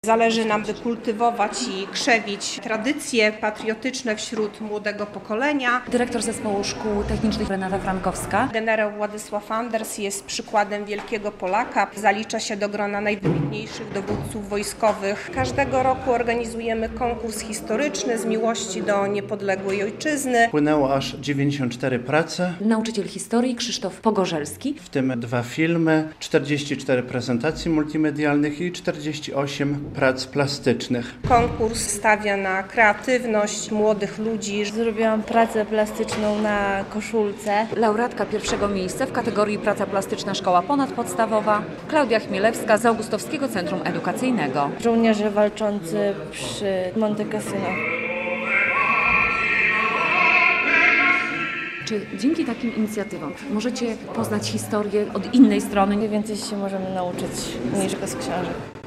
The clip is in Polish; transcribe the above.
Zależy nam, by kultywować i krzewić tradycje patriotyczne wśród młodego pokolenia. Dyrektor Zespołu Szkół Technicznych Renata Frankowska. Generał Władysław Anders jest przykładem wielkiego Polaka. Zalicza się do grona najwybitniejszych dowódców wojskowych. Każdego roku organizujemy konkurs historyczny z miłości do niepodległej ojczyzny. Płynęło aż 94 prace, Nauczyciel historii Krzysztof Pogorzelski. w tym 2 filmy, 44 prezentacji multimedialnych i 48 prac plastycznych. Konkurs stawia na kreatywność młodych ludzi. Zrobiłam pracę plastyczną na koszulce. Laureatka pierwszego miejsca w kategorii Praca Plastyczna Szkoła Ponadpodstawowa Klaudia Chmielewska z Augustowskiego Centrum Edukacyjnego. Żołnierze walczący przy Monte Cassino. Czy dzięki takim inicjatywom możecie poznać historię od innej strony? Więcej się możemy nauczyć niż z książek.